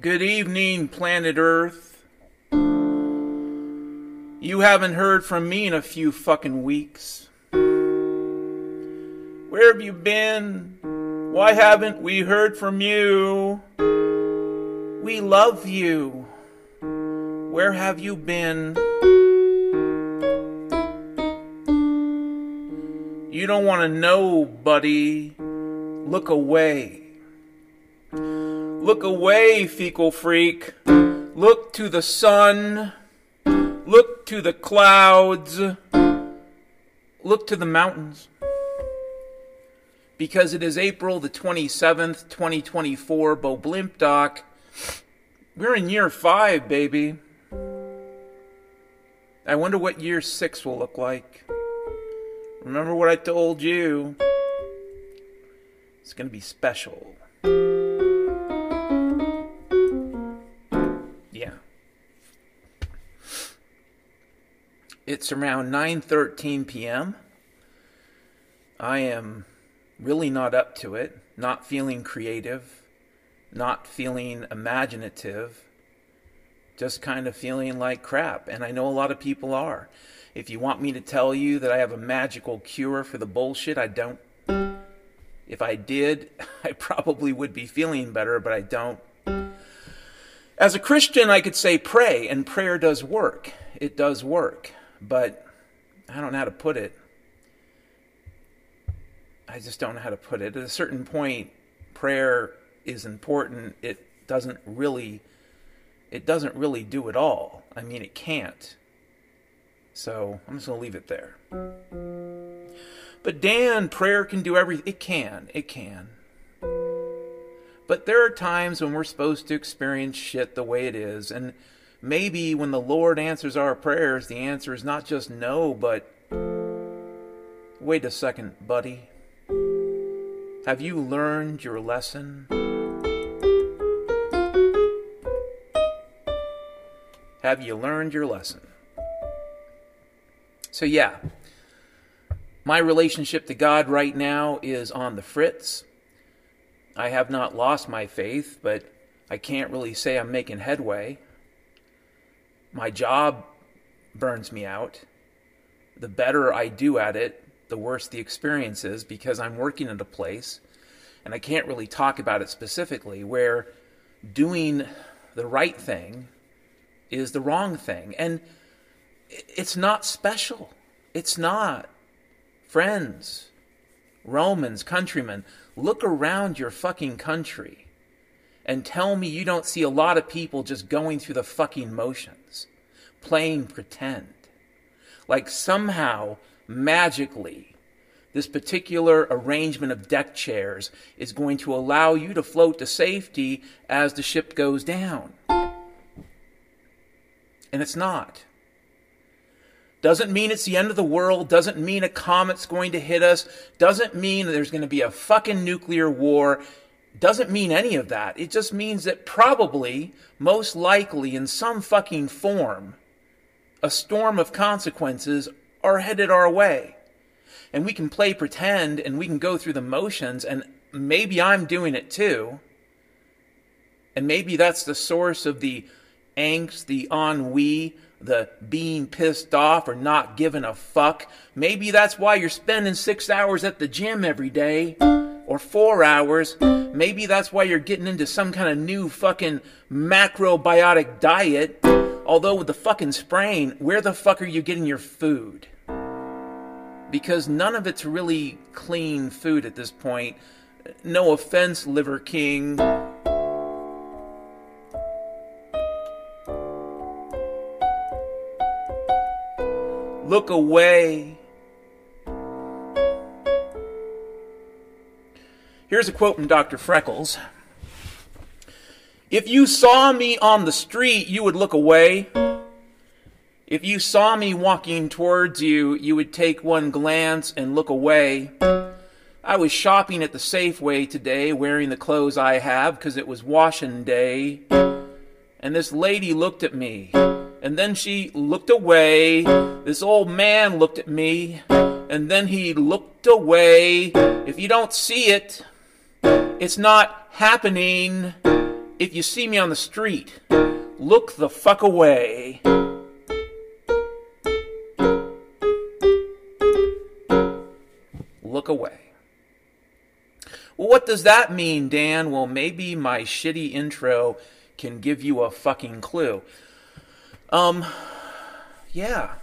Good evening, planet Earth. You haven't heard from me in a few fucking weeks. Where have you been? Why haven't we heard from you? We love you. Where have you been? You don't want to know, buddy. Look away. Look away, fecal freak. Look to the sun. Look to the clouds. Look to the mountains. Because it is April the 27th, 2024, Bo Blimp Doc. We're in year 5, baby. I wonder what year 6 will look like. Remember what I told you. It's going to be special. Yeah. It's around 9:13 p.m. I am really not up to it, not feeling creative, not feeling imaginative, just kind of feeling like crap. And I know a lot of people are. If you want me to tell you that I have a magical cure for the bullshit, I don't. If I did, I probably would be feeling better, but I don't. As a Christian, I could say pray, and prayer does work. It does work, but I don't know how to put it. I just don't know how to put it. At a certain point, prayer is important. It doesn't really do it all. I mean, it can't. So I'm just going to leave it there. But Dan, prayer can do everything. It can. But there are times when we're supposed to experience shit the way it is. And maybe when the Lord answers our prayers, the answer is not just no, but wait a second, buddy. Have you learned your lesson? Have you learned your lesson? So yeah, my relationship to God right now is on the fritz. I have not lost my faith, but I can't really say I'm making headway. My job burns me out. The better I do at it, the worse the experience is, because I'm working at a place, and I can't really talk about it specifically, where doing the right thing is the wrong thing. And it's not special. It's not. Friends, Romans, countrymen, look around your fucking country and tell me you don't see a lot of people just going through the fucking motions, playing pretend. Like somehow, magically, this particular arrangement of deck chairs is going to allow you to float to safety as the ship goes down. And it's not. Doesn't mean it's the end of the world. Doesn't mean a comet's going to hit us. Doesn't mean there's going to be a fucking nuclear war. Doesn't mean any of that. It just means that probably, most likely, in some fucking form, a storm of consequences are headed our way. And we can play pretend and we can go through the motions, and maybe I'm doing it too. And maybe that's the source of the angst, the ennui, the being pissed off or not giving a fuck. Maybe that's why you're spending 6 hours at the gym every day, or 4 hours. Maybe that's why you're getting into some kind of new fucking macrobiotic diet. Although with the fucking sprain, where the fuck are you getting your food? Because none of it's really clean food at this point. No offense, Liver King. Look away. Here's a quote from Dr. Freckles. If you saw me on the street, you would look away. If you saw me walking towards you, you would take one glance and look away. I was shopping at the Safeway today, wearing the clothes I have, because it was washing day. And this lady looked at me. And then she looked away. This old man looked at me. And then he looked away. If you don't see it, it's not happening. if you see me on the street, look the fuck away. Look away. Well, what does that mean, Dan? Well, maybe my shitty intro can give you a fucking clue. Yeah.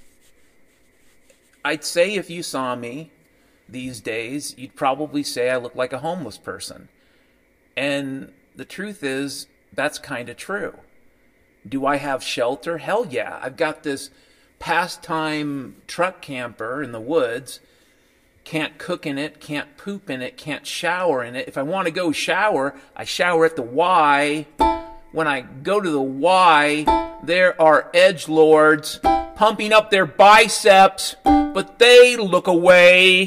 I'd say if you saw me these days, you'd probably say I look like a homeless person. And the truth is, that's kind of true. Do I have shelter? Hell yeah. I've got this pastime truck camper in the woods. Can't cook in it, can't poop in it, can't shower in it. If I want to go shower, I shower at the Y. When I go to the Y, there are edgelords pumping up their biceps, but they look away.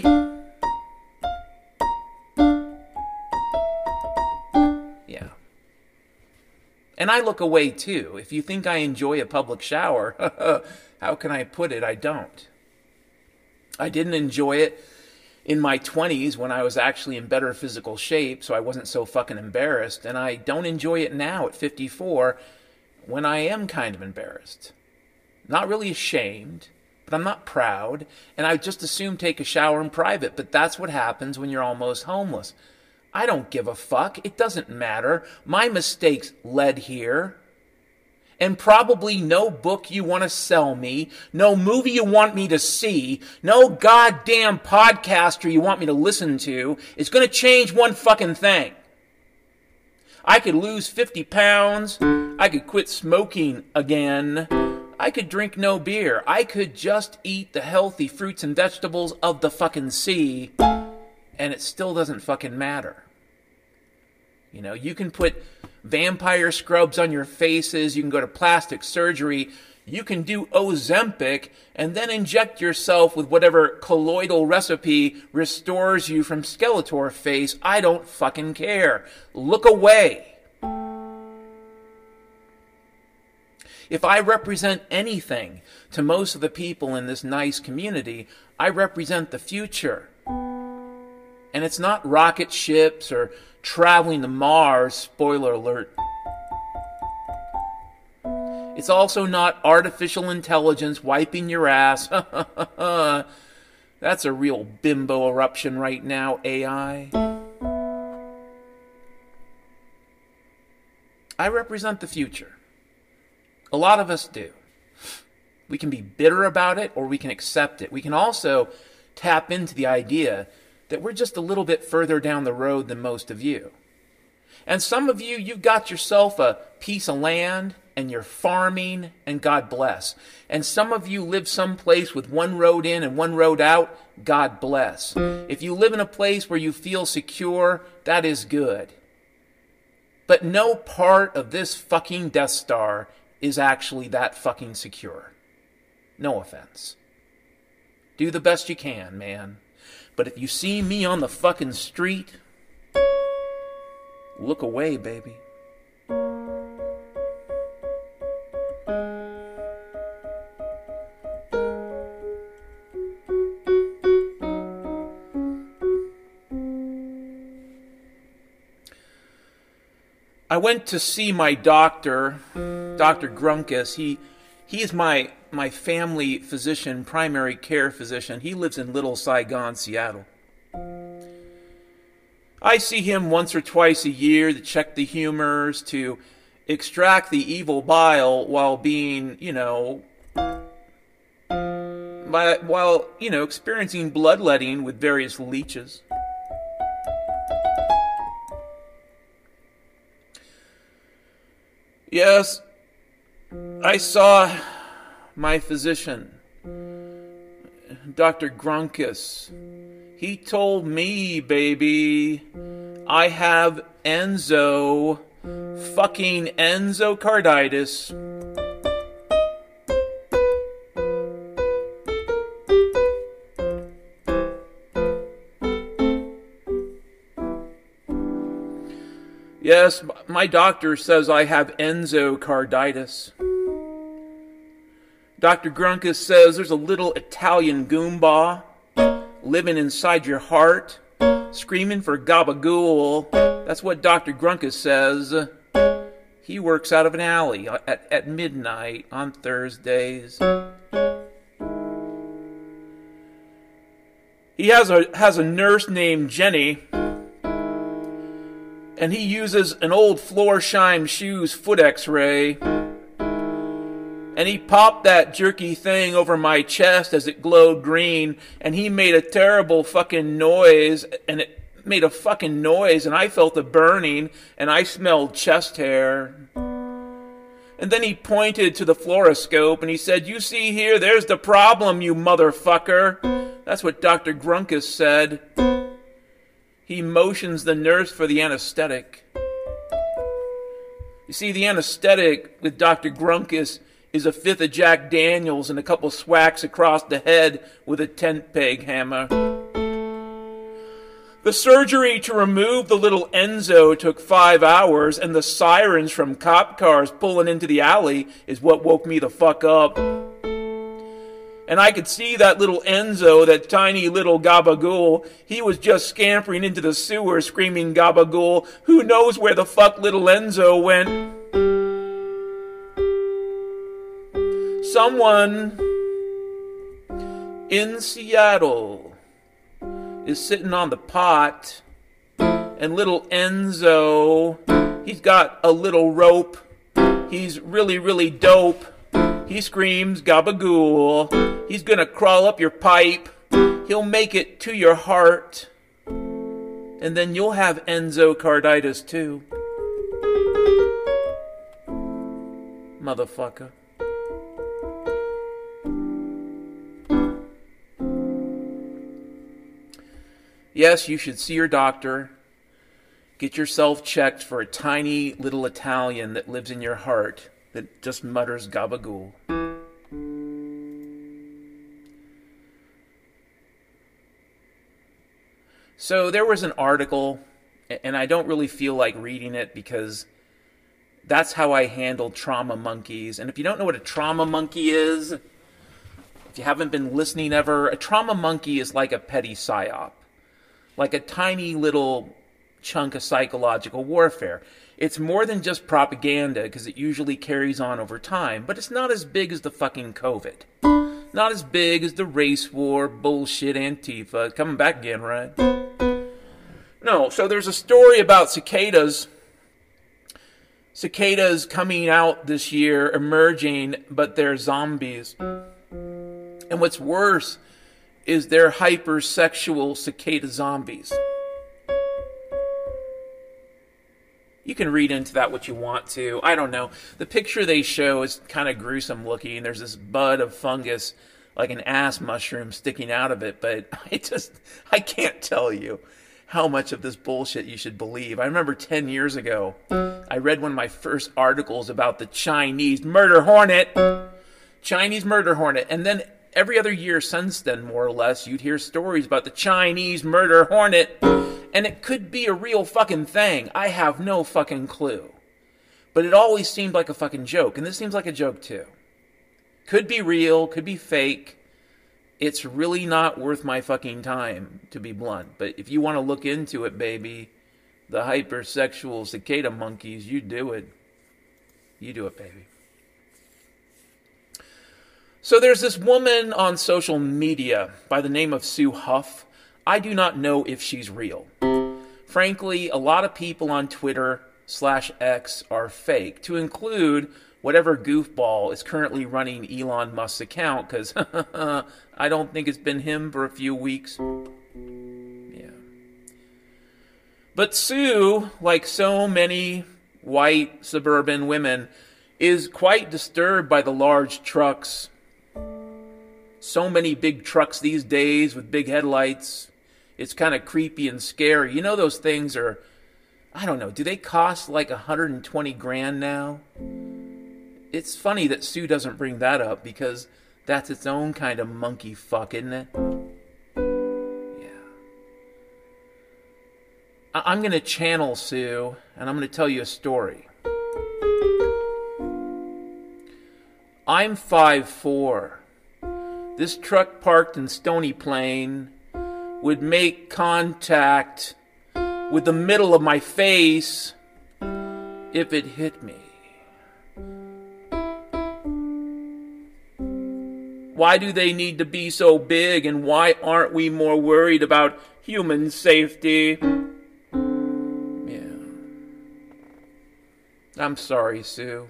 Yeah. And I look away too. If you think I enjoy a public shower, how can I put it? I don't. I didn't enjoy it in my 20s when I was actually in better physical shape, so I wasn't so fucking embarrassed, and I don't enjoy it now at 54 when I am kind of embarrassed. Not really ashamed, but I'm not proud, and I just assume take a shower in private, but that's what happens when you're almost homeless. I don't give a fuck. It doesn't matter. My mistakes led here. And probably no book you want to sell me, no movie you want me to see, no goddamn podcaster you want me to listen to is going to change one fucking thing. I could lose 50 pounds. I could quit smoking again. I could drink no beer. I could just eat the healthy fruits and vegetables of the fucking sea, and it still doesn't fucking matter. You know, you can put vampire scrubs on your faces, you can go to plastic surgery, you can do Ozempic, and then inject yourself with whatever colloidal recipe restores you from Skeletor face. I don't fucking care. Look away. If I represent anything to most of the people in this nice community, I represent the future. And it's not rocket ships or traveling to Mars, spoiler alert. It's also not artificial intelligence wiping your ass. That's a real bimbo eruption right now, AI. I represent the future. A lot of us do. We can be bitter about it or we can accept it. We can also tap into the idea that we're just a little bit further down the road than most of you. And some of you, you've got yourself a piece of land and you're farming, and God bless. And some of you live someplace with one road in and one road out, God bless. If you live in a place where you feel secure, that is good. But no part of this fucking Death Star is actually that fucking secure. No offense. Do the best you can, man. But if you see me on the fucking street, look away, baby. I went to see my doctor, Dr. Grunkus. He is my family physician, primary care physician. He lives in Little Saigon, Seattle. I see him once or twice a year to check the humors, to extract the evil bile while being, experiencing bloodletting with various leeches. Yes, I saw my physician, Dr. Grunkus. He told me, baby, I have fucking endocarditis. Yes, my doctor says I have endocarditis. Dr. Grunkus says there's a little Italian Goomba living inside your heart, screaming for gabagool. That's what Dr. Grunkus says. He works out of an alley at midnight on Thursdays. He has a nurse named Jenny, and he uses an old Florsheim shoes foot x-ray, and he popped that jerky thing over my chest as it glowed green, and he made a terrible fucking noise, and it made a fucking noise, and I felt a burning, and I smelled chest hair. And then he pointed to the fluoroscope, and he said, "You see here, there's the problem, you motherfucker." That's what Dr. Grunkus said. He motions the nurse for the anesthetic. You see, the anesthetic with Dr. Grunkus is a fifth of Jack Daniels and a couple swacks across the head with a tent peg hammer. The surgery to remove the little Enzo took 5 hours, and the sirens from cop cars pulling into the alley is what woke me the fuck up. And I could see that little Enzo, that tiny little gabagool. He was just scampering into the sewer screaming gabagool. Who knows where the fuck little Enzo went? Someone in Seattle is sitting on the pot, and little Enzo, he's got a little rope. He's really, really dope. He screams gabagool. He's gonna crawl up your pipe. He'll make it to your heart. And then you'll have endocarditis too. Motherfucker. Yes, you should see your doctor. Get yourself checked for a tiny little Italian that lives in your heart that just mutters gabagool. So there was an article, and I don't really feel like reading it because that's how I handle trauma monkeys. And if you don't know what a trauma monkey is, if you haven't been listening ever, a trauma monkey is like a petty psyop. Like a tiny little chunk of psychological warfare. It's more than just propaganda because it usually carries on over time, but it's not as big as the fucking COVID. Not as big as the race war, bullshit, Antifa. Coming back again, right? No, so there's a story about cicadas. Cicadas coming out this year, emerging, but they're zombies. And what's worse is they're hypersexual cicada zombies. You can read into that what you want to. I don't know. The picture they show is kind of gruesome looking. There's this bud of fungus, like an ass mushroom, sticking out of it. But I can't tell you how much of this bullshit you should believe. I remember 10 years ago, I read one of my first articles about the Chinese murder hornet. Chinese murder hornet. And then every other year since then, more or less, you'd hear stories about the Chinese murder hornet. And it could be a real fucking thing. I have no fucking clue. But it always seemed like a fucking joke. And this seems like a joke too. Could be real, could be fake. It's really not worth my fucking time, to be blunt. But if you want to look into it, baby, the hypersexual cicada monkeys, you do it. You do it, baby. So there's this woman on social media by the name of Sue Huff. I do not know if she's real. Frankly, a lot of people on Twitter/X are fake, to include whatever goofball is currently running Elon Musk's account, because I don't think it's been him for a few weeks. Yeah. But Sue, like so many white suburban women, is quite disturbed by the large trucks. So many big trucks these days with big headlights. It's kind of creepy and scary. You know, those things are, I don't know, do they cost like 120 grand now? It's funny that Sue doesn't bring that up because that's its own kind of monkey fuck, isn't it? Yeah. I'm going to channel Sue and I'm going to tell you a story. I'm 5'4". This truck parked in Stony Plain would make contact with the middle of my face if it hit me. Why do they need to be so big, and why aren't we more worried about human safety? Yeah. I'm sorry, Sue.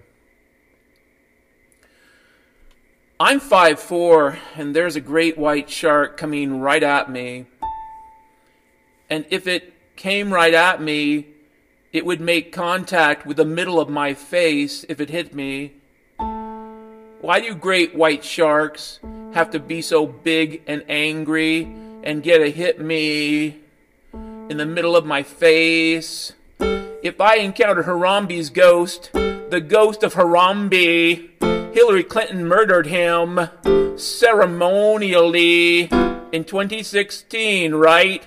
I'm 5'4", and there's a great white shark coming right at me. And if it came right at me, it would make contact with the middle of my face if it hit me. Why do great white sharks have to be so big and angry and get to hit me in the middle of my face? If I encountered Harambe's ghost, the ghost of Harambe, Hillary Clinton murdered him ceremonially in 2016, right?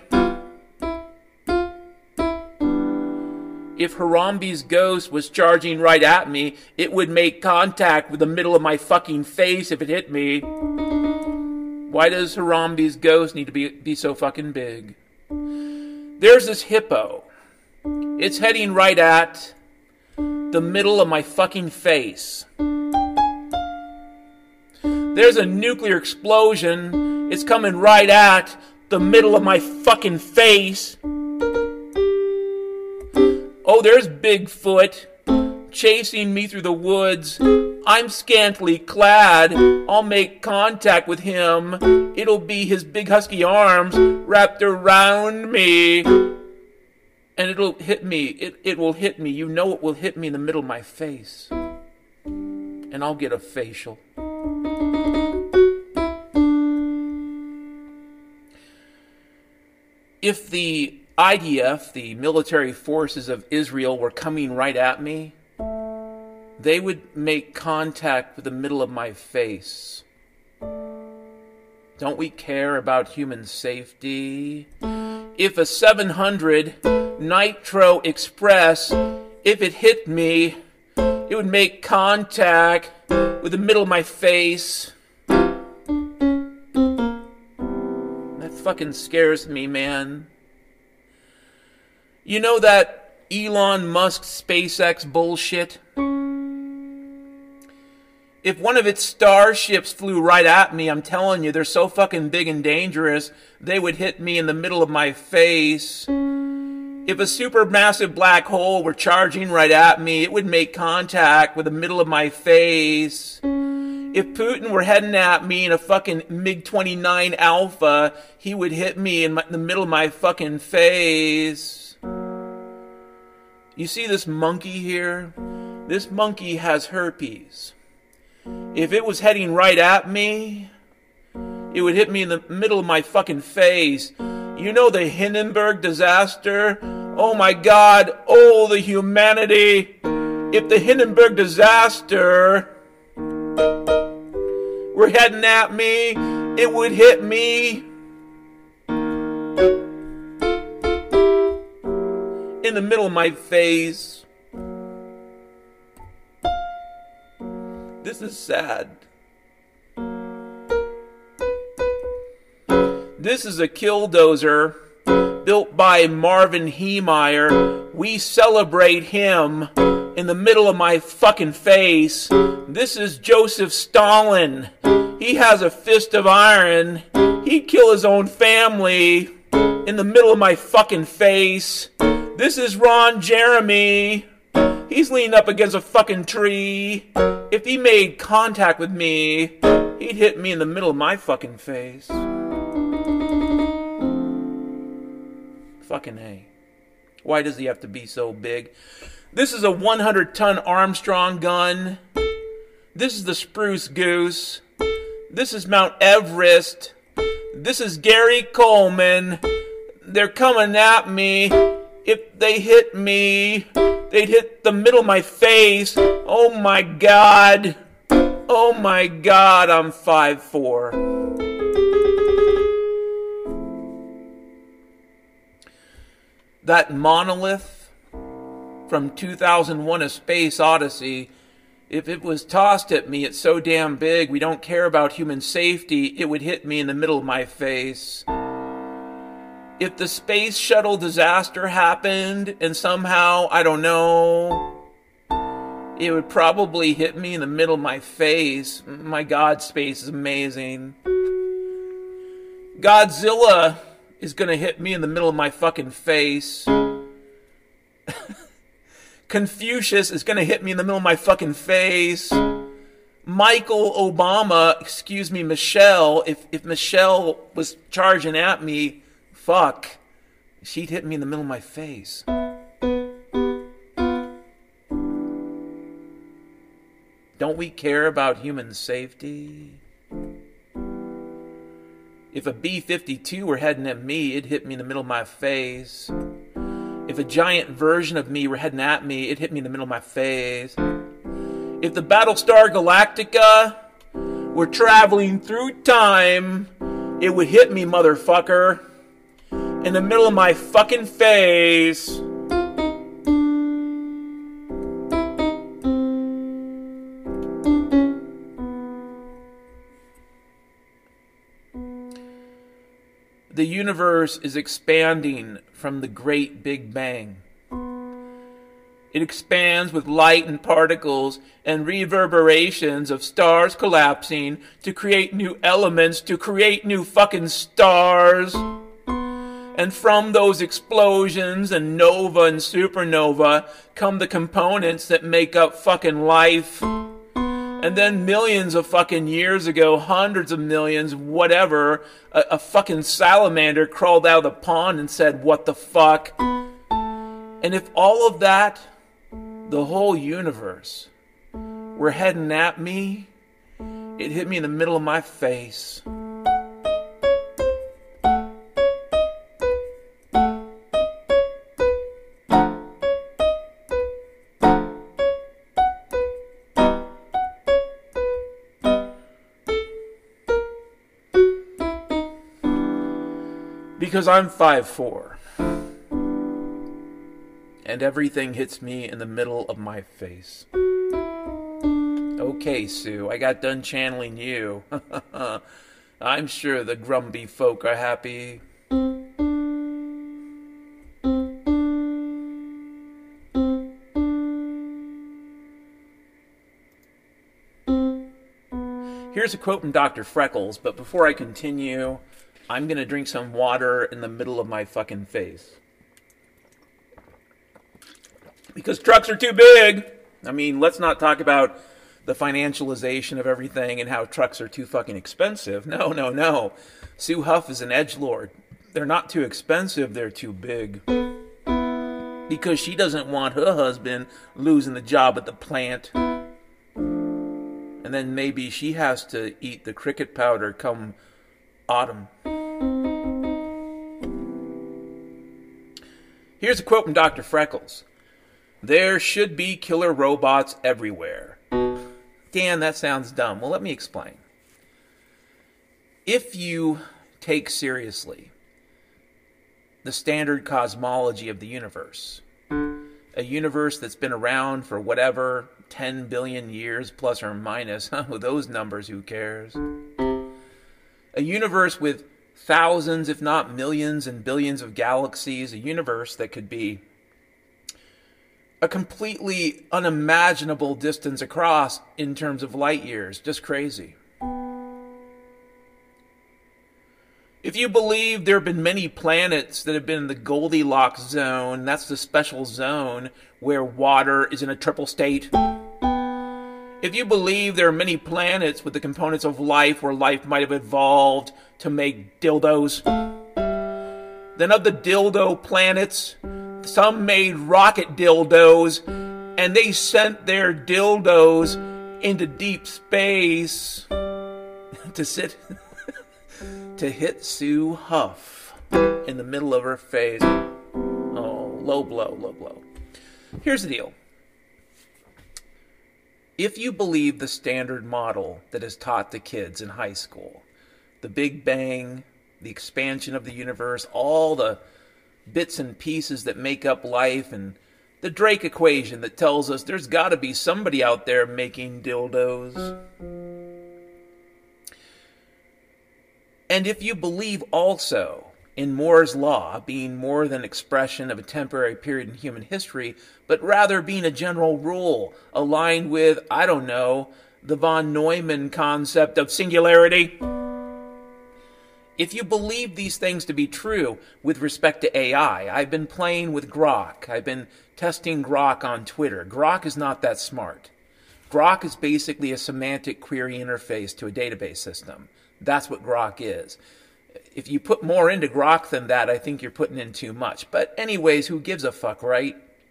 If Harambe's ghost was charging right at me, it would make contact with the middle of my fucking face if it hit me. Why does Harambe's ghost need to be so fucking big? There's this hippo. It's heading right at the middle of my fucking face. There's a nuclear explosion. It's coming right at the middle of my fucking face. Oh, there's Bigfoot chasing me through the woods. I'm scantily clad. I'll make contact with him. It'll be his big husky arms wrapped around me. And it'll hit me. It will hit me. You know it will hit me in the middle of my face. And I'll get a facial. If the IDF, the military forces of Israel, were coming right at me, they would make contact with the middle of my face. Don't we care about human safety? If a 700 Nitro Express, if it hit me, it would make contact with the middle of my face. That fucking scares me, man. You know that Elon Musk SpaceX bullshit? If one of its starships flew right at me, I'm telling you, they're so fucking big and dangerous, they would hit me in the middle of my face. If a supermassive black hole were charging right at me, it would make contact with the middle of my face. If Putin were heading at me in a fucking MiG-29 Alpha, he would hit me in the middle of my fucking face. You see this monkey here? This monkey has herpes. If it was heading right at me, it would hit me in the middle of my fucking face. You know the Hindenburg disaster? Oh my God, oh the humanity. If the Hindenburg disaster were heading at me, it would hit me in the middle of my face. This is sad. This is a killdozer built by Marvin Heemeyer. We celebrate him in the middle of my fucking face. This is Joseph Stalin. He has a fist of iron. He'd kill his own family in the middle of my fucking face. This is Ron Jeremy. He's leaning up against a fucking tree. If he made contact with me, he'd hit me in the middle of my fucking face. Fucking A. Why does he have to be so big? This is a 100-ton Armstrong gun. This is the Spruce Goose. This is Mount Everest. This is Gary Coleman. They're coming at me. If they hit me, they'd hit the middle of my face. Oh my God. Oh my God, I'm 5'4". That monolith from 2001: A Space Odyssey, if it was tossed at me, it's so damn big, we don't care about human safety, it would hit me in the middle of my face. If the space shuttle disaster happened and somehow, I don't know, it would probably hit me in the middle of my face. My God, space is amazing. Godzilla is going to hit me in the middle of my fucking face. Confucius is going to hit me in the middle of my fucking face. Michael Obama, excuse me, Michelle, if Michelle was charging at me, fuck, she'd hit me in the middle of my face. Don't we care about human safety? If a B-52 were heading at me, it'd hit me in the middle of my face. If a giant version of me were heading at me, it'd hit me in the middle of my face. If the Battlestar Galactica were traveling through time, it would hit me, motherfucker, in the middle of my fucking face. The universe is expanding from the Great Big Bang. It expands with light and particles and reverberations of stars collapsing to create new elements, to create new fucking stars. And from those explosions and nova and supernova come the components that make up fucking life. And then millions of fucking years ago, hundreds of millions, whatever, a fucking salamander crawled out of the pond and said, "What the fuck?" And if all of that, the whole universe, were heading at me, it hit me in the middle of my face. Because I'm 5'4". And everything hits me in the middle of my face. Okay, Sue, I got done channeling you. I'm sure the Grumby folk are happy. Here's a quote from Dr. Freckles, but before I continue, I'm going to drink some water in the middle of my fucking face. Because trucks are too big. I mean, let's not talk about the financialization of everything and how trucks are too fucking expensive. No. Sue Huff is an edgelord. They're not too expensive, they're too big. Because she doesn't want her husband losing the job at the plant. And then maybe she has to eat the cricket powder come autumn. Here's a quote from Dr. Freckles. There should be killer robots everywhere. Dan, that sounds dumb. Well, let me explain. If you take seriously the standard cosmology of the universe, a universe that's been around for whatever, 10 billion years plus or minus, those numbers, who cares? A universe with thousands, if not millions and billions of galaxies, a universe that could be a completely unimaginable distance across in terms of light years. Just crazy. If you believe there have been many planets that have been in the Goldilocks zone, that's the special zone where water is in a triple state. If you believe there are many planets with the components of life where life might have evolved to make dildos, then of the dildo planets, some made rocket dildos, and they sent their dildos into deep space to hit Sue Huff in the middle of her face. Oh, low blow. Here's the deal. If you believe the standard model that is taught to kids in high school, the Big Bang, the expansion of the universe, all the bits and pieces that make up life, and the Drake equation that tells us there's got to be somebody out there making dildos. And if you believe also in Moore's Law being more than expression of a temporary period in human history, but rather being a general rule aligned with, I don't know, the von Neumann concept of singularity. If you believe these things to be true with respect to AI, I've been playing with Grok. I've been testing Grok on Twitter. Grok is not that smart. Grok is basically a semantic query interface to a database system. That's what Grok is. If you put more into Grok than that, I think you're putting in too much. But anyways, who gives a fuck, right?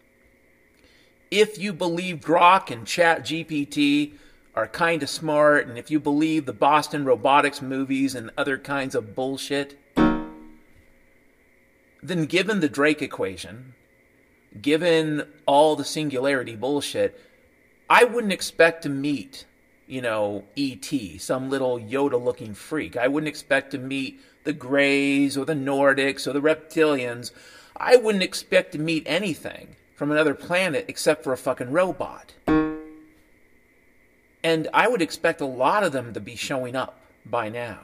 If you believe Grok and ChatGPT are kind of smart, and if you believe the Boston Robotics movies and other kinds of bullshit, then given the Drake equation, given all the singularity bullshit, I wouldn't expect to meet, E.T., some little Yoda-looking freak. I wouldn't expect to meet the Greys or the Nordics or the Reptilians. I wouldn't expect to meet anything from another planet except for a fucking robot. And I would expect a lot of them to be showing up by now.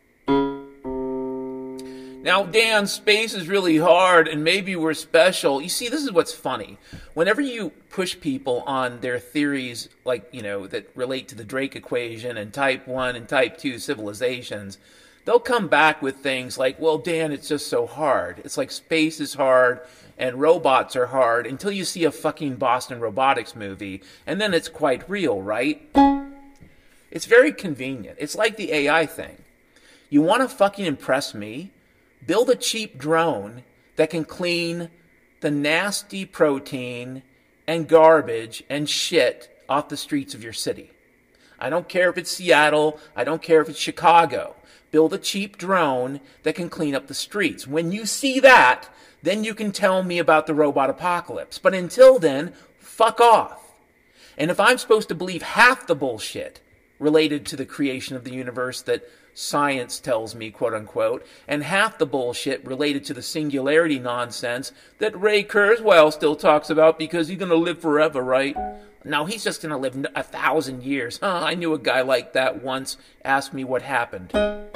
Now, Dan, space is really hard and maybe we're special. You see, this is what's funny. Whenever you push people on their theories, like, that relate to the Drake equation and type 1 and type 2 civilizations, they'll come back with things like, well, Dan, it's just so hard. It's like space is hard and robots are hard until you see a fucking Boston Robotics movie, and then it's quite real, right? It's very convenient. It's like the AI thing. You want to fucking impress me? Build a cheap drone that can clean the nasty protein and garbage and shit off the streets of your city. I don't care if it's Seattle. I don't care if it's Chicago. Build a cheap drone that can clean up the streets. When you see that, then you can tell me about the robot apocalypse. But until then, fuck off. And if I'm supposed to believe half the bullshit related to the creation of the universe that science tells me, quote unquote, and half the bullshit related to the singularity nonsense that Ray Kurzweil still talks about because he's going to live forever, right? No, he's just going to live 1,000 years. I knew a guy like that once. Asked me what happened.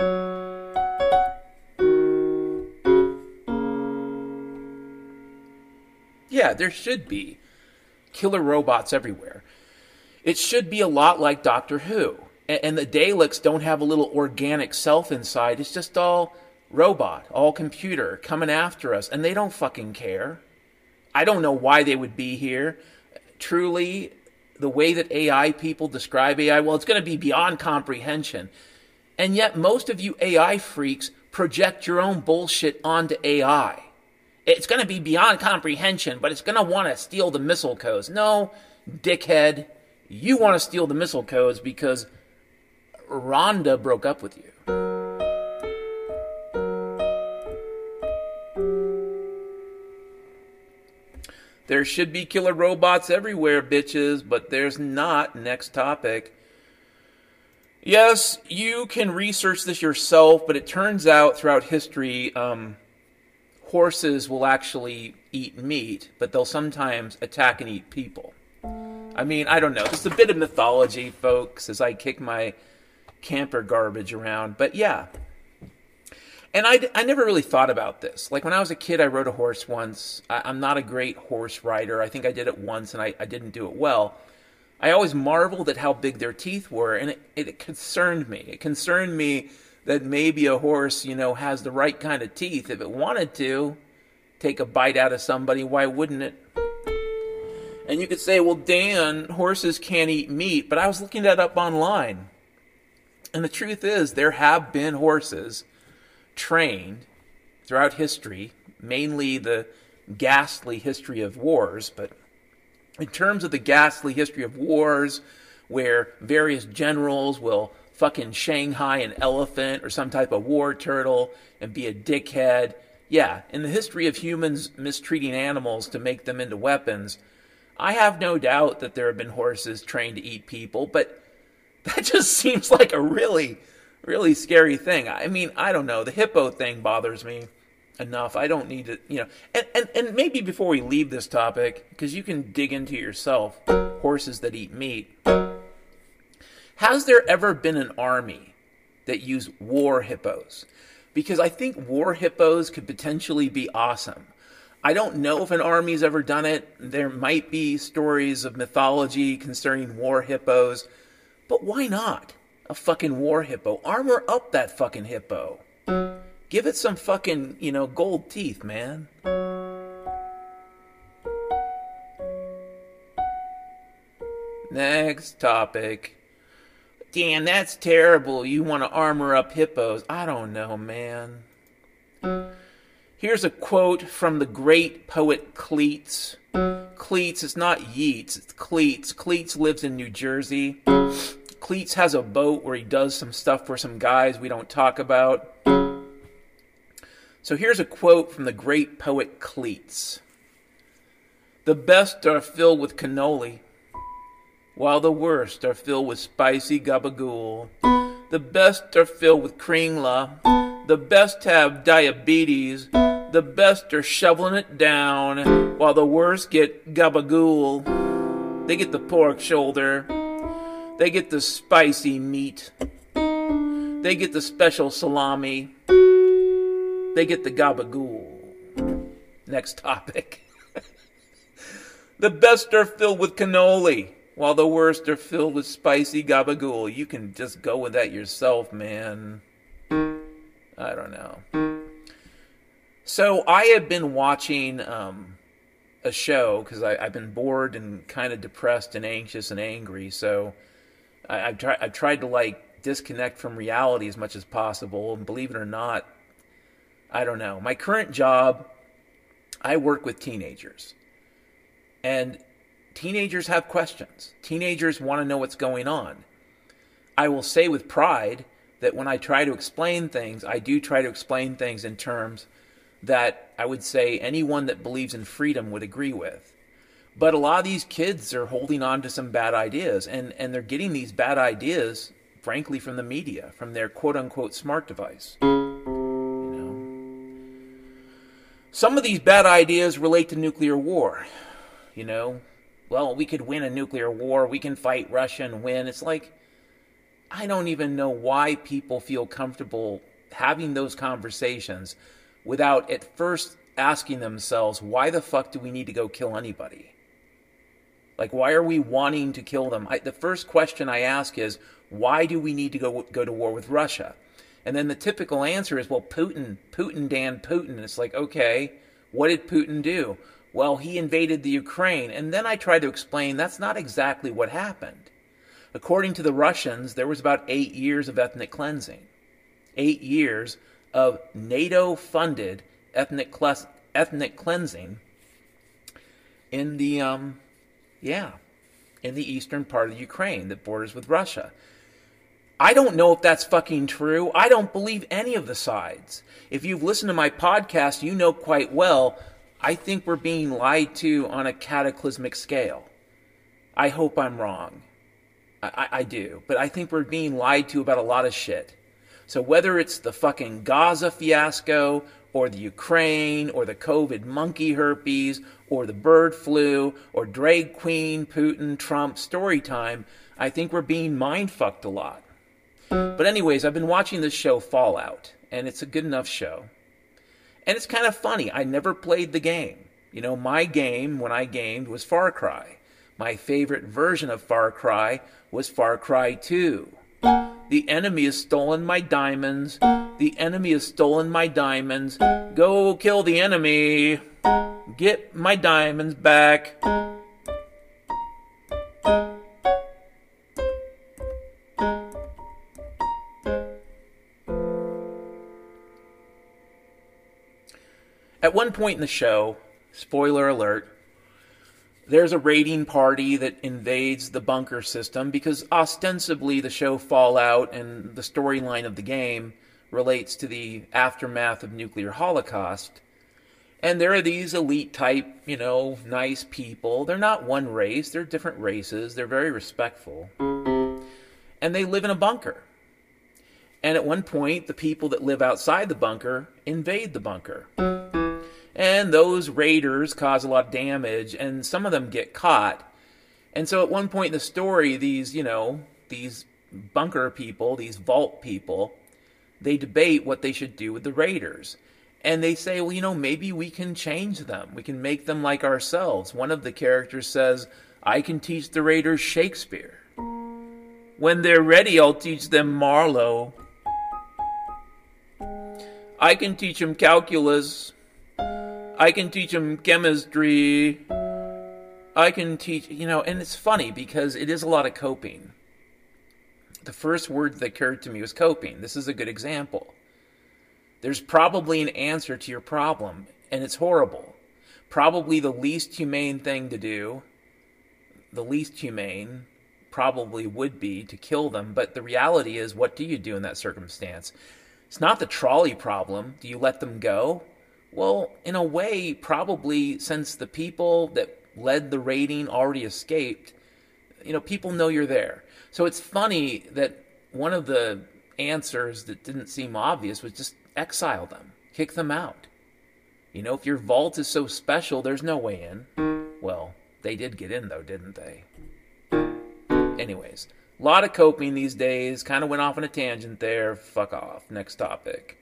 Yeah, there should be killer robots everywhere. It should be a lot like Doctor Who. And the Daleks don't have a little organic self inside. It's just all robot, all computer, coming after us. And they don't fucking care. I don't know why they would be here. Truly, the way that AI people describe AI, well, it's going to be beyond comprehension. And yet, most of you AI freaks project your own bullshit onto AI. It's going to be beyond comprehension, but it's going to want to steal the missile codes. No, dickhead. You want to steal the missile codes because Rhonda broke up with you. There should be killer robots everywhere, bitches, but there's not. Next topic. Yes, you can research this yourself, but it turns out throughout history, horses will actually eat meat, but they'll sometimes attack and eat people. I mean, I don't know. It's a bit of mythology, folks, as I kick my camper garbage around. But yeah. And I never really thought about this. Like when I was a kid, I rode a horse once. I'm not a great horse rider. I think I did it once and I didn't do it well. I always marveled at how big their teeth were, and it concerned me. It concerned me that maybe a horse, has the right kind of teeth. If it wanted to take a bite out of somebody, why wouldn't it? And you could say, well, Dan, horses can't eat meat. But I was looking that up online. And the truth is, there have been horses trained throughout history, mainly the ghastly history of wars. But in terms of the ghastly history of wars, where various generals will fucking Shanghai an elephant or some type of war turtle and be a dickhead. Yeah, in the history of humans mistreating animals to make them into weapons, I have no doubt that there have been horses trained to eat people, but that just seems like a really, really scary thing. I mean, I don't know. The hippo thing bothers me enough. I don't need to, And maybe before we leave this topic, because you can dig into yourself, horses that eat meat. Has there ever been an army that used war hippos? because I think war hippos could potentially be awesome. I don't know if an army's ever done it. There might be stories of mythology concerning war hippos, but why not? A fucking war hippo. Armor up that fucking hippo. Give it some fucking, gold teeth, man. Next topic. Damn, that's terrible. You want to armor up hippos. I don't know, man. Here's a quote from the great poet Cleats. Cleats, it's not Yeats, it's Cleats. Cleats lives in New Jersey. Cleats has a boat where he does some stuff for some guys we don't talk about. So here's a quote from the great poet Cleats. The best are filled with cannoli, while the worst are filled with spicy gabagool. The best are filled with kringla. The best have diabetes. The best are shoveling it down, while the worst get gabagool. They get the pork shoulder. They get the spicy meat. They get the special salami. They get the gabagool. Next topic. The best are filled with cannoli, while the worst are filled with spicy gabagool. You can just go with that yourself, man. I don't know. So I have been watching a show because I've been bored and kind of depressed and anxious and angry. So I've tried to disconnect from reality as much as possible. And believe it or not, I don't know. My current job, I work with teenagers. And teenagers have questions. Teenagers want to know what's going on. I will say with pride that when I try to explain things, I do try to explain things in terms that I would say anyone that believes in freedom would agree with. But a lot of these kids are holding on to some bad ideas, and they're getting these bad ideas, frankly, from the media, from their quote-unquote smart device. Some of these bad ideas relate to nuclear war. Well, we could win a nuclear war, we can fight Russia and win. It's like, I don't even know why people feel comfortable having those conversations without at first asking themselves, why the fuck do we need to go kill anybody? Why are we wanting to kill them? The first question I ask is, why do we need to go to war with Russia? And then the typical answer is, well, Putin, Dan Putin. It's like, okay, what did Putin do? Well, he invaded the Ukraine. And then I try to explain that's not exactly what happened. According to the Russians, there was about 8 years of ethnic cleansing. 8 years of NATO-funded ethnic cleansing in the in the eastern part of the Ukraine that borders with Russia. I don't know if that's fucking true. I don't believe any of the sides. If you've listened to my podcast, you know quite well, I think we're being lied to on a cataclysmic scale. I hope I'm wrong. I do. But I think we're being lied to about a lot of shit. So whether it's the fucking Gaza fiasco, or the Ukraine, or the COVID monkey herpes, or the bird flu, or drag queen, Putin, Trump, story time, I think we're being mind-fucked a lot. But anyways, I've been watching this show Fallout, and it's a good enough show. And it's kind of funny. I never played the game. My game, when I gamed, was Far Cry. My favorite version of Far Cry was Far Cry 2. The enemy has stolen my diamonds. The enemy has stolen my diamonds. Go kill the enemy. Get my diamonds back. At one point in the show, spoiler alert, there's a raiding party that invades the bunker system because ostensibly the show Fallout and the storyline of the game relates to the aftermath of nuclear holocaust. And there are these elite type, nice people. They're not one race, they're different races. They're very respectful. And they live in a bunker. And at one point, the people that live outside the bunker invade the bunker. And those raiders cause a lot of damage, and some of them get caught. And so at one point in the story, these bunker people, these vault people, they debate what they should do with the Raiders. And they say, well, maybe we can change them. We can make them like ourselves. One of the characters says, I can teach the Raiders Shakespeare. When they're ready, I'll teach them Marlowe. I can teach them calculus. I can teach them chemistry. I can teach, and it's funny because it is a lot of coping. The first word that occurred to me was coping. This is a good example. There's probably an answer to your problem, and it's horrible. Probably the least humane thing to do, the least humane probably would be to kill them, but the reality is, what do you do in that circumstance? It's not the trolley problem. Do you let them go? Well, in a way, probably, since the people that led the raiding already escaped, people know you're there. So it's funny that one of the answers that didn't seem obvious was just exile them, kick them out. If your vault is so special, there's no way in. Well, they did get in though, didn't they? Anyways, a lot of coping these days. Kind of went off on a tangent there. Fuck off. Next topic.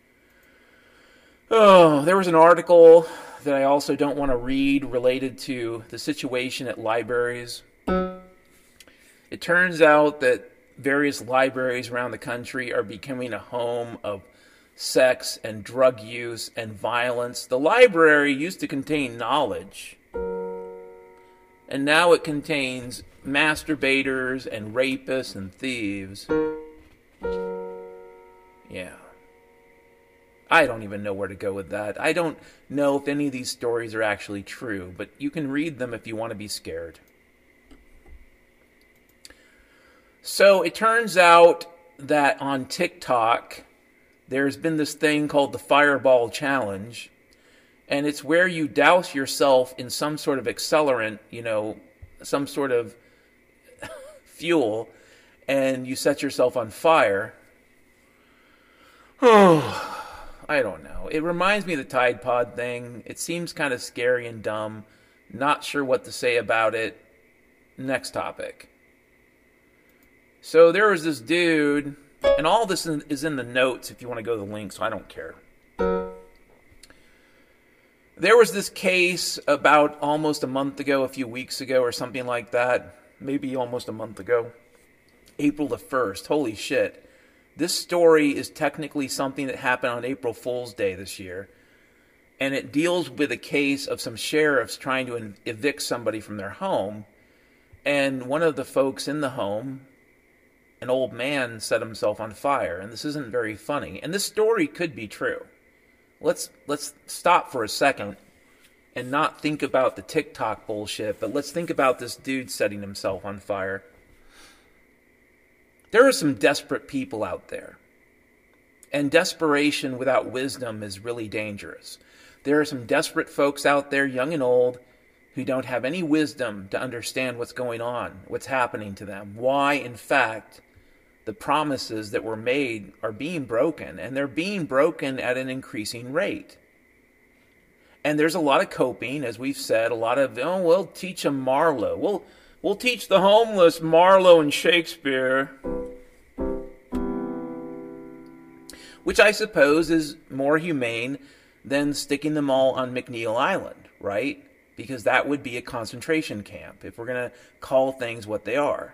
Oh, there was an article that I also don't want to read related to the situation at libraries. It turns out that various libraries around the country are becoming a home of sex and drug use and violence. The library used to contain knowledge, and now it contains masturbators and rapists and thieves. Yeah. I don't even know where to go with that. I don't know if any of these stories are actually true, but you can read them if you want to be scared. So it turns out that on TikTok, there's been this thing called the Fireball Challenge, and it's where you douse yourself in some sort of accelerant, some sort of fuel, and you set yourself on fire. Oh, I don't know. It reminds me of the Tide Pod thing. It seems kind of scary and dumb. Not sure what to say about it. Next topic. So there was this dude, and all this is in the notes if you want to go to the link, so I don't care. There was this case about almost a month ago, a few weeks ago, or something like that. Maybe almost a month ago. April the 1st. Holy shit. This story is technically something that happened on April Fool's Day this year. And it deals with a case of some sheriffs trying to evict somebody from their home. And one of the folks in the home, an old man, set himself on fire. And this isn't very funny. And this story could be true. Let's stop for a second and not think about the TikTok bullshit, but let's think about this dude setting himself on fire. There are some desperate people out there. And desperation without wisdom is really dangerous. There are some desperate folks out there, young and old, who don't have any wisdom to understand what's going on, what's happening to them, why, in fact, the promises that were made are being broken, and they're being broken at an increasing rate. And there's a lot of coping, as we've said, a lot of, we'll teach them Marlowe. We'll teach the homeless Marlowe and Shakespeare. Which I suppose is more humane than sticking them all on McNeil Island, right? Because that would be a concentration camp, if we're going to call things what they are.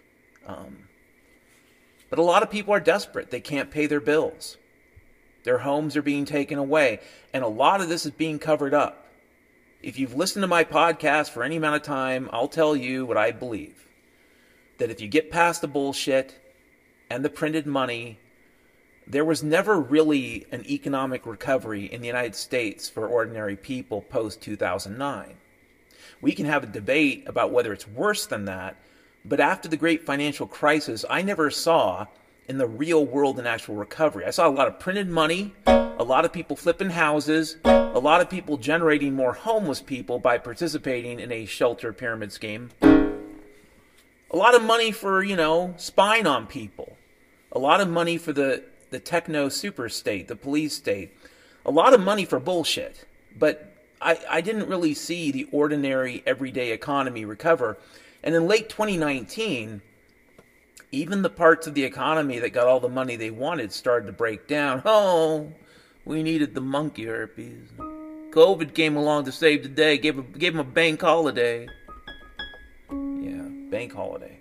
But a lot of people are desperate. They can't pay their bills. Their homes are being taken away. And a lot of this is being covered up. If you've listened to my podcast for any amount of time, I'll tell you what I believe. That if you get past the bullshit and the printed money, there was never really an economic recovery in the United States for ordinary people post-2009. We can have a debate about whether it's worse than that, but after the great financial crisis, I never saw in the real world an actual recovery. I saw a lot of printed money, a lot of people flipping houses, a lot of people generating more homeless people by participating in a shelter pyramid scheme. A lot of money for, spying on people. A lot of money for the techno super state, the police state. A lot of money for bullshit. But I didn't really see the ordinary, everyday economy recover. And in late 2019, Even the parts of the economy that got all the money they wanted started to break down. Oh, we needed the monkey herpes. COVID came along to save the day, gave them a bank holiday. Yeah, bank holiday.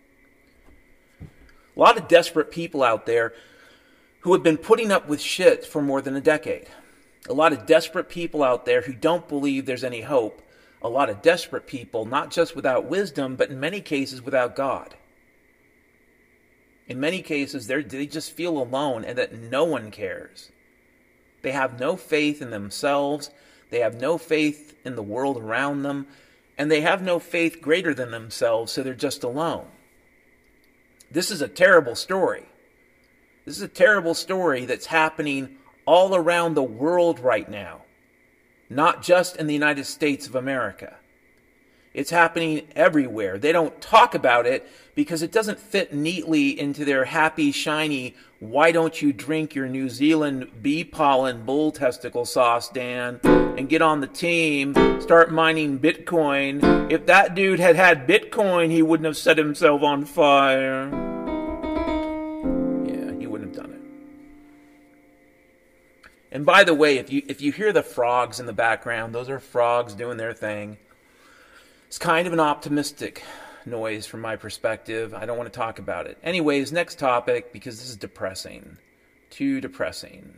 A lot of desperate people out there who have been putting up with shit for more than a decade. A lot of desperate people out there who don't believe there's any hope. A lot of desperate people, not just without wisdom, but in many cases without God. In many cases, they just feel alone and that no one cares. They have no faith in themselves. They have no faith in the world around them. And they have no faith greater than themselves, so they're just alone. This is a terrible story. This is a terrible story that's happening all around the world right now. Not just in the United States of America. It's happening everywhere. They don't talk about it because it doesn't fit neatly into their happy, shiny, why don't you drink your New Zealand bee pollen bull testicle sauce, Dan, and get on the team, start mining Bitcoin. If that dude had had Bitcoin, he wouldn't have set himself on fire. Yeah, he wouldn't have done it. And by the way, if you hear the frogs in the background, those are frogs doing their thing. It's kind of an optimistic noise from my perspective. I don't want to talk about it. Anyways, next topic, because this is depressing. Too depressing.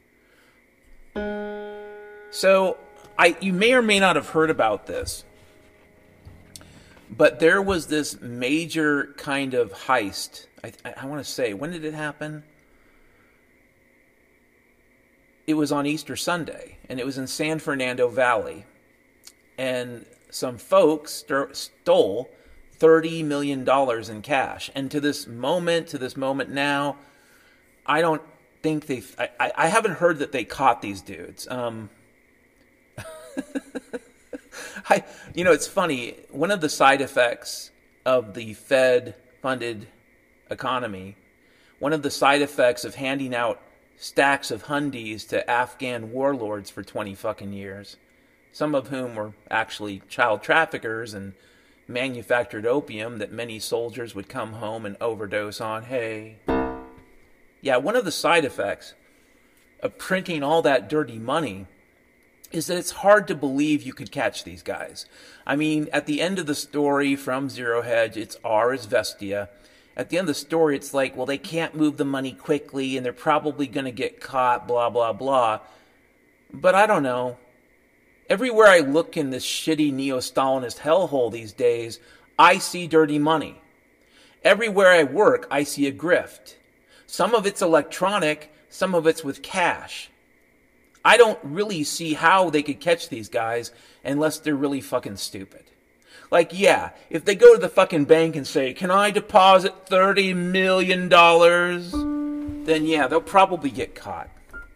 So, you may or may not have heard about this, but there was this major kind of heist. I want to say, when did it happen? It was on Easter Sunday, and it was in San Fernando Valley. And some folks stole $30 million in cash. And to this moment now, I don't think I haven't heard that they caught these dudes. It's funny. One of the side effects of the Fed-funded economy, one of the side effects of handing out stacks of Hyundais to Afghan warlords for 20 fucking years, some of whom were actually child traffickers and manufactured opium that many soldiers would come home and overdose on. Hey. Yeah, one of the side effects of printing all that dirty money is that it's hard to believe you could catch these guys. I mean, at the end of the story from Zero Hedge, it's R as Vestia. At the end of the story, it's like, well, they can't move the money quickly and they're probably going to get caught, blah, blah, blah. But I don't know. Everywhere I look in this shitty neo-Stalinist hellhole these days, I see dirty money. Everywhere I work, I see a grift. Some of it's electronic, some of it's with cash. I don't really see how they could catch these guys unless they're really fucking stupid. Like, yeah, if they go to the fucking bank and say, can I deposit $30 million? Then yeah, they'll probably get caught.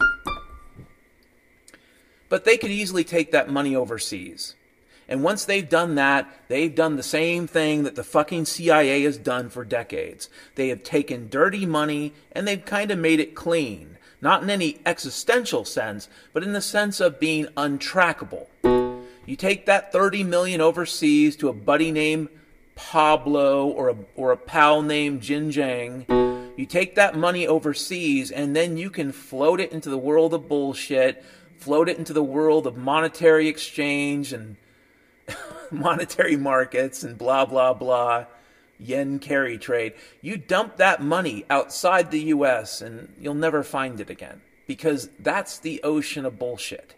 But they could easily take that money overseas. And once they've done that, they've done the same thing that the fucking CIA has done for decades. They have taken dirty money and they've kind of made it clean. Not in any existential sense, but in the sense of being untrackable. You take that 30 million overseas to a buddy named Pablo or a pal named Jinjiang. You take that money overseas and then you can float it into the world of bullshit, float it into the world of monetary exchange and monetary markets and blah, blah, blah, yen carry trade. You dump that money outside the U.S. and you'll never find it again because that's the ocean of bullshit.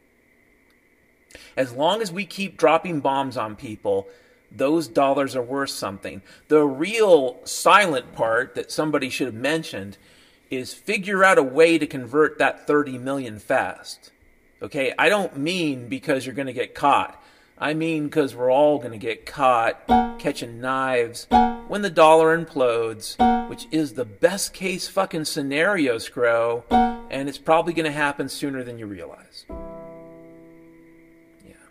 As long as we keep dropping bombs on people, those dollars are worth something. The real silent part that somebody should have mentioned is figure out a way to convert that 30 million fast. Okay, I don't mean because you're going to get caught. I mean because we're all going to get caught catching knives when the dollar implodes, which is the best case fucking scenario, Scro, and it's probably going to happen sooner than you realize. Yeah.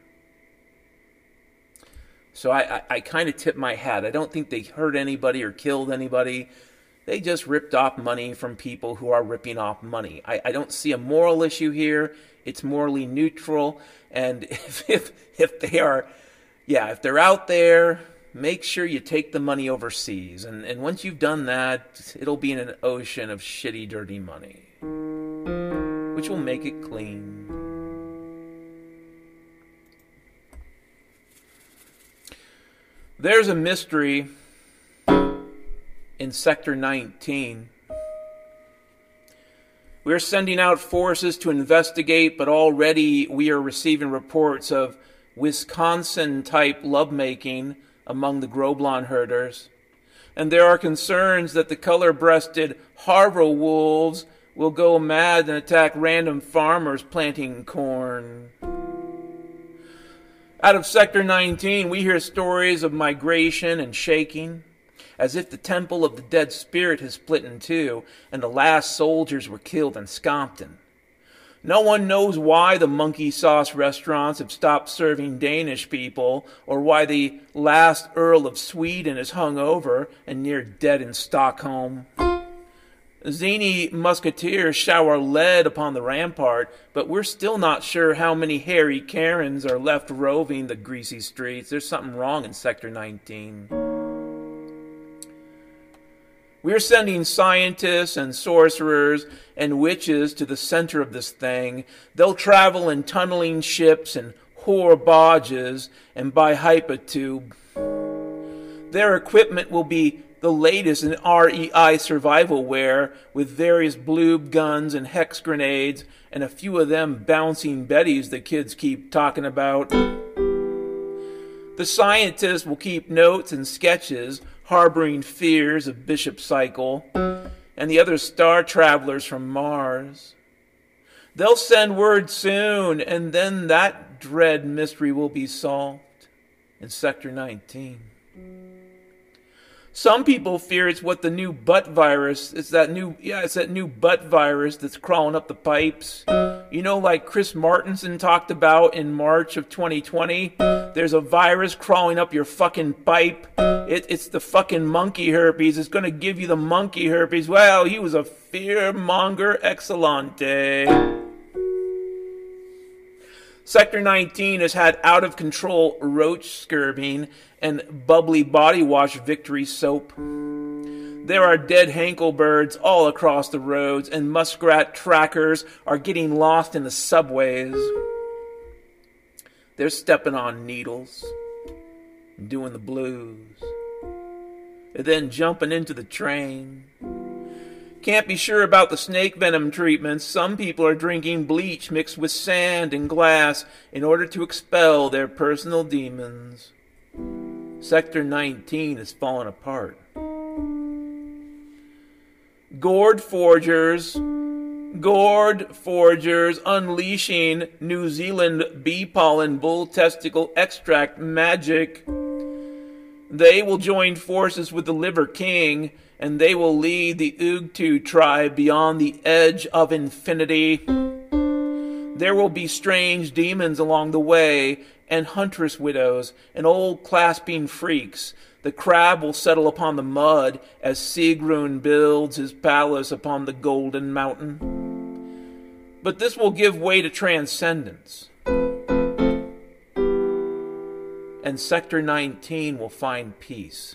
So I kind of tip my hat. I don't think they hurt anybody or killed anybody. They just ripped off money from people who are ripping off money. I don't see a moral issue here. It's morally neutral. And if they are, yeah, if they're out there make sure you take the money overseas. And once you've done that, it'll be in an ocean of shitty, dirty money, which will make it clean. There's a mystery in Sector 19. We're sending out forces to investigate, but already we are receiving reports of Wisconsin-type lovemaking among the Groblon herders. And there are concerns that the color-breasted Harville wolves will go mad and attack random farmers planting corn. Out of Sector 19, we hear stories of migration and shaking, as if the temple of the dead spirit has split in two, and the last soldiers were killed in Scompton. No one knows why the monkey sauce restaurants have stopped serving Danish people, or why the last Earl of Sweden is hung over and near dead in Stockholm. Zany musketeers shower lead upon the rampart, but we're still not sure how many hairy Karens are left roving the greasy streets. There's something wrong in Sector 19. We're sending scientists and sorcerers and witches to the center of this thing. They'll travel in tunneling ships and whore barges and by hypotube. Their equipment will be the latest in REI survival wear, with various bloob guns and hex grenades, and a few of them bouncing betties the kids keep talking about. The scientists will keep notes and sketches, harboring fears of Bishop Cycle and the other star travelers from Mars. They'll send word soon, and then that dread mystery will be solved in Sector 19. Some people fear it's what the new butt virus, it's that new butt virus that's crawling up the pipes. You know, like Chris Martenson talked about in March of 2020, there's a virus crawling up your fucking pipe. It's the fucking monkey herpes. It's going to give you the monkey herpes. Well, he was a fear-monger excellente. Sector 19 has had out-of-control roach scurving and bubbly body wash victory soap. There are dead hanklebirds all across the roads, and muskrat trackers are getting lost in the subways. They're stepping on needles and doing the blues, and then jumping into the train. Can't be sure about the snake venom treatments. Some people are drinking bleach mixed with sand and glass in order to expel their personal demons. Sector 19 is falling apart. Gourd forgers unleashing New Zealand bee pollen bull testicle extract magic. They will join forces with the Liver King, and they will lead the Ugtu tribe beyond the edge of infinity. There will be strange demons along the way, and huntress widows, and old clasping freaks. The crab will settle upon the mud as Sigrun builds his palace upon the golden mountain. But this will give way to transcendence. And Sector 19 will find peace.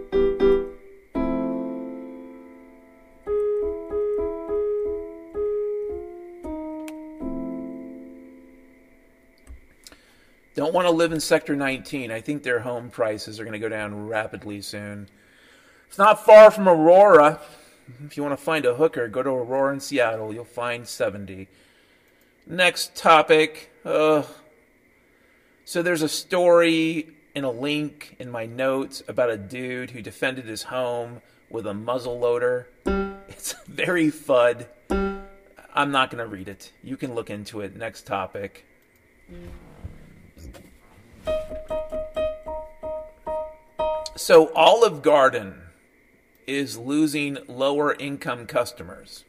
Don't want to live in Sector 19. I think their home prices are going to go down rapidly soon. It's not far from Aurora. If you want to find a hooker, go to Aurora in Seattle. You'll find 70. Next topic. So there's a story in a link in my notes about a dude who defended his home with a muzzle loader. It's very FUD. I'm not going to read it. You can look into it. Next topic. So Olive Garden is losing lower income customers.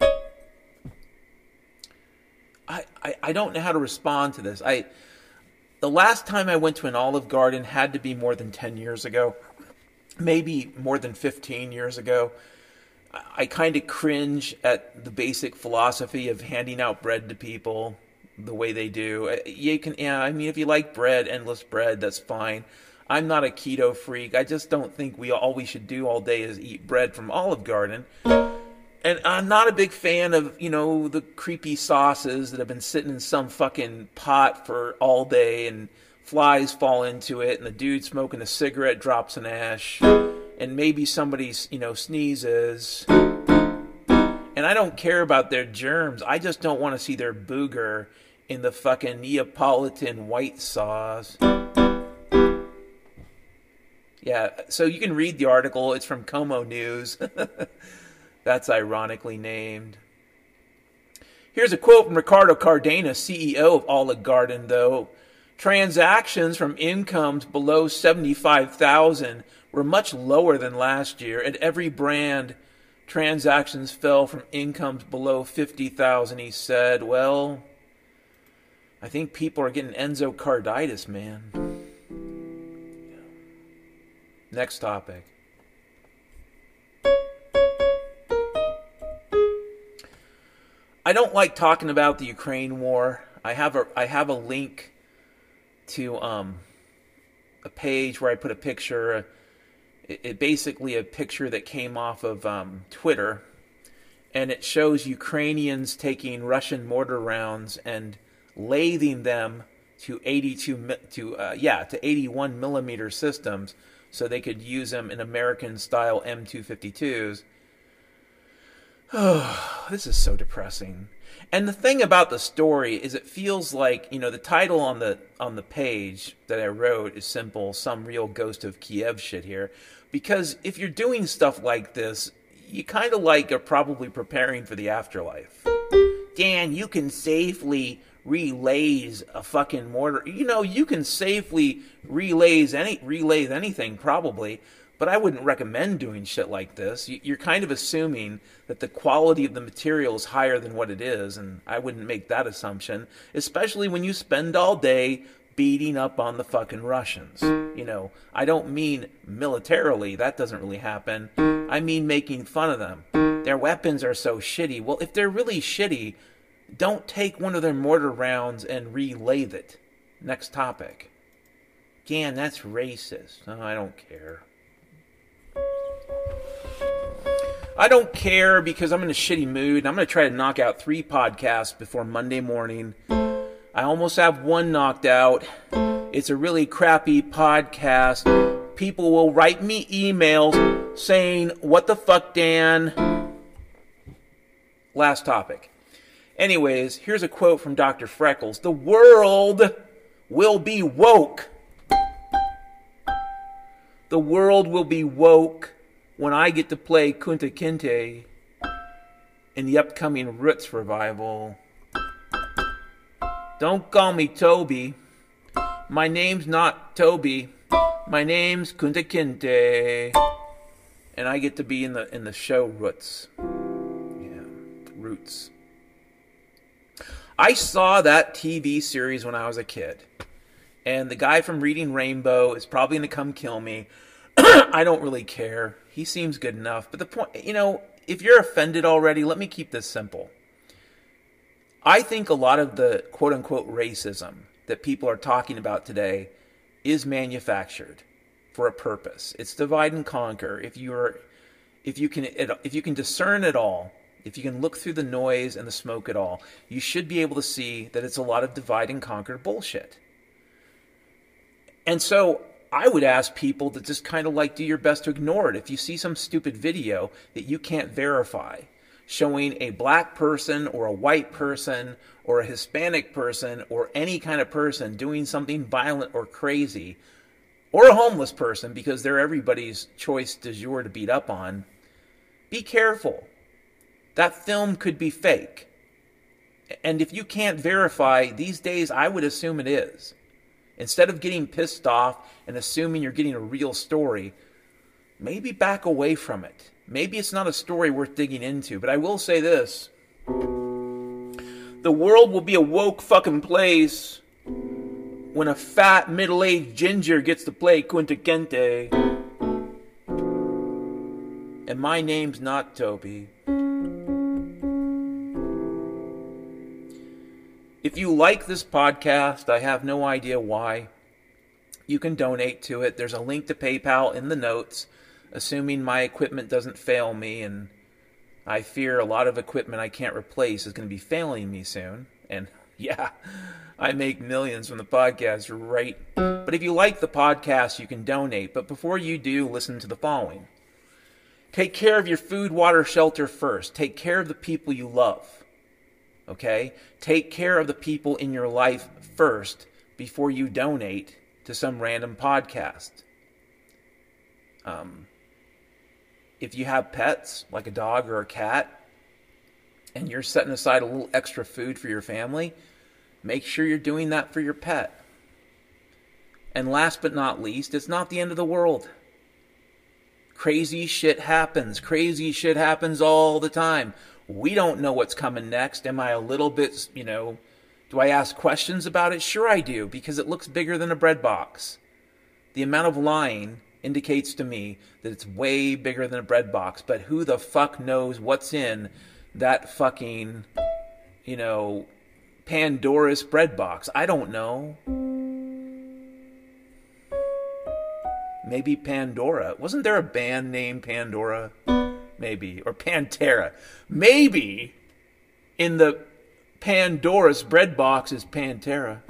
I don't know how to respond to this. The last time I went to an Olive Garden had to be more than 10 years ago, maybe more than 15 years ago. I kind of cringe at the basic philosophy of handing out bread to people the way they do. You can, if you like bread, endless bread, that's fine. I'm not a keto freak. I just don't think all we should do all day is eat bread from Olive Garden. And I'm not a big fan of, the creepy sauces that have been sitting in some fucking pot for all day and flies fall into it and the dude smoking a cigarette drops an ash and maybe somebody, sneezes. And I don't care about their germs. I just don't want to see their booger in the fucking Neapolitan white sauce. Yeah, so you can read the article. It's from Como News. That's ironically named. Here's a quote from Ricardo Cardenas, CEO of Olive Garden, though. Transactions from incomes below $75,000 were much lower than last year. At every brand, transactions fell from incomes below $50,000, he said. Well, I think people are getting endocarditis, man. Next topic. I don't like talking about the Ukraine war. I have a link to a page where I put a picture. It basically a picture that came off of Twitter, and it shows Ukrainians taking Russian mortar rounds and lathing them to 81 millimeter systems, so they could use them in American-style M252s. Oh, this is so depressing. And the thing about the story is it feels like, the title on the page that I wrote is simple, some real Ghost of Kiev shit here. Because if you're doing stuff like this, you kind of are probably preparing for the afterlife. Dan, you can safely relays a fucking mortar. You can safely relays anything probably, but I wouldn't recommend doing shit like this. You're kind of assuming that the quality of the material is higher than what it is, and I wouldn't make that assumption, especially when you spend all day beating up on the fucking Russians. I don't mean militarily, that doesn't really happen. I mean making fun of them. Their weapons are so shitty. Well, if they're really shitty, don't take one of their mortar rounds and relathe it. Next topic. Dan, that's racist. Oh, I don't care. I don't care because I'm in a shitty mood. I'm going to try to knock out 3 podcasts before Monday morning. I almost have one knocked out. It's a really crappy podcast. People will write me emails saying, "What the fuck, Dan?" Last topic. Anyways, here's a quote from Dr. Freckles. The world will be woke. The world will be woke when I get to play Kunta Kinte in the upcoming Roots revival. Don't call me Toby. My name's not Toby. My name's Kunta Kinte. And I get to be in the show Roots. Yeah, Roots. I saw that TV series when I was a kid. And the guy from Reading Rainbow is probably going to come kill me. I don't really care. He seems good enough. But the point, if you're offended already, let me keep this simple. I think a lot of the quote-unquote racism that people are talking about today is manufactured for a purpose. It's divide and conquer. If you can discern it all, if you can look through the noise and the smoke at all, you should be able to see that it's a lot of divide and conquer bullshit. And so I would ask people to just kind of do your best to ignore it. If you see some stupid video that you can't verify, showing a black person or a white person or a Hispanic person or any kind of person doing something violent or crazy, or a homeless person, because they're everybody's choice du jour to beat up on, be careful. That film could be fake. And if you can't verify, these days I would assume it is. Instead of getting pissed off and assuming you're getting a real story, maybe back away from it. Maybe it's not a story worth digging into, but I will say this. The world will be a woke fucking place when a fat, middle-aged ginger gets to play Kunta Kinte. And my name's not Toby. If you like this podcast, I have no idea why. you can donate to it. There's a link to PayPal in the notes, assuming my equipment doesn't fail me, and I fear a lot of equipment I can't replace is going to be failing me soon. And yeah, I make millions from the podcast, right? But if you like the podcast, you can donate. But before you do, listen to the following. Take care of your food, water, shelter first. Take care of the people you love. Okay? Take care of the people in your life first before you donate to some random podcast. If you have pets, like a dog or a cat, and you're setting aside a little extra food for your family, make sure you're doing that for your pet. And last but not least, it's not the end of the world. Crazy shit happens. Crazy shit happens all the time. We don't know what's coming next. Am I a little bit, do I ask questions about it? Sure I do, because it looks bigger than a bread box. The amount of lying indicates to me that it's way bigger than a bread box. But who the fuck knows what's in that fucking, Pandora's bread box? I don't know. Maybe Pandora. Wasn't there a band named Pandora? Maybe. Or Pantera. Maybe in the Pandora's bread box is Pantera.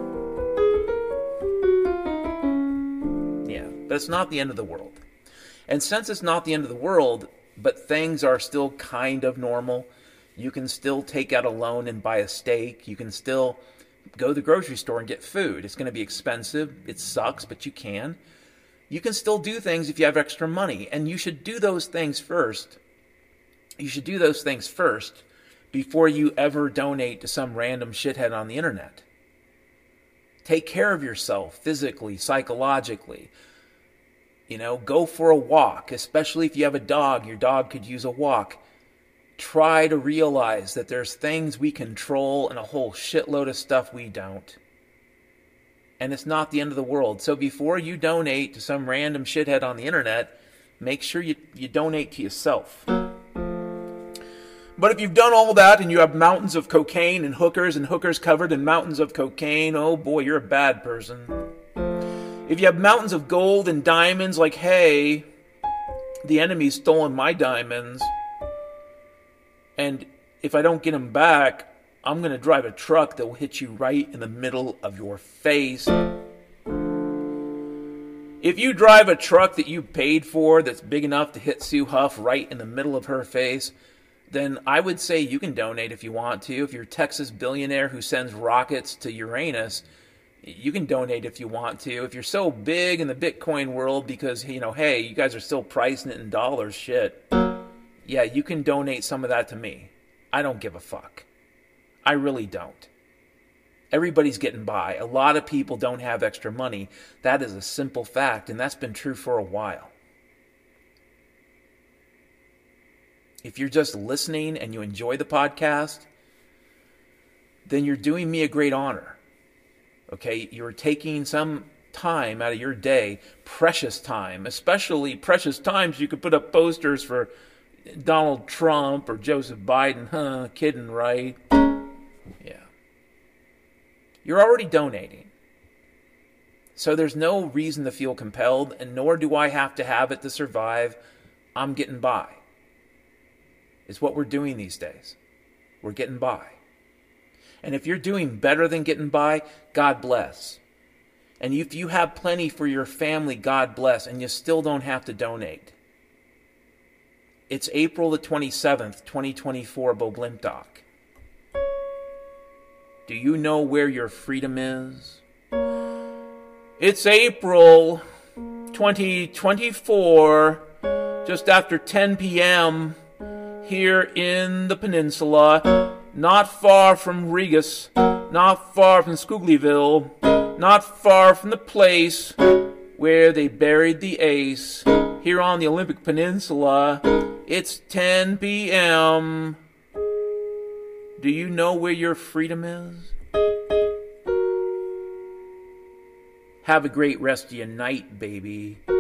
Yeah, but it's not the end of the world. And since it's not the end of the world, but things are still kind of normal, you can still take out a loan and buy a steak. You can still go to the grocery store and get food. It's going to be expensive. It sucks, but you can. You can still do things if you have extra money, and you should do those things first. You should do those things first before you ever donate to some random shithead on the internet. Take care of yourself physically, psychologically. Go for a walk, especially if you have a dog. Your dog could use a walk. Try to realize that there's things we control and a whole shitload of stuff we don't. And it's not the end of the world. So before you donate to some random shithead on the internet, make sure you donate to yourself. But if you've done all that and you have mountains of cocaine and hookers covered in mountains of cocaine, oh boy, you're a bad person. If you have mountains of gold and diamonds, like, hey, the enemy's stolen my diamonds, and if I don't get them back, I'm going to drive a truck that will hit you right in the middle of your face. If you drive a truck that you paid for that's big enough to hit Sue Huff right in the middle of her face, then I would say you can donate if you want to. If you're a Texas billionaire who sends rockets to Uranus, you can donate if you want to. If you're so big in the Bitcoin world because, hey, you guys are still pricing it in dollars, shit. Yeah, you can donate some of that to me. I don't give a fuck. I really don't. Everybody's getting by. A lot of people don't have extra money. That is a simple fact, and that's been true for a while. If you're just listening and you enjoy the podcast, then you're doing me a great honor. Okay? You're taking some time out of your day, precious time, especially precious times you could put up posters for Donald Trump or Joseph Biden. Kidding, right? Yeah. You're already donating. So there's no reason to feel compelled, and nor do I have to have it to survive. I'm getting by. It's what we're doing these days. We're getting by. And if you're doing better than getting by, God bless. And if you have plenty for your family, God bless, and you still don't have to donate. It's April the 27th, 2024, Bo Blimpdoc. Do you know where your freedom is? It's April 2024, just after 10 p.m. here in the peninsula, not far from Regas, not far from Scoogleyville, not far from the place where they buried the ace. Here on the Olympic Peninsula, it's 10 p.m. Do you know where your freedom is? Have a great rest of your night, baby.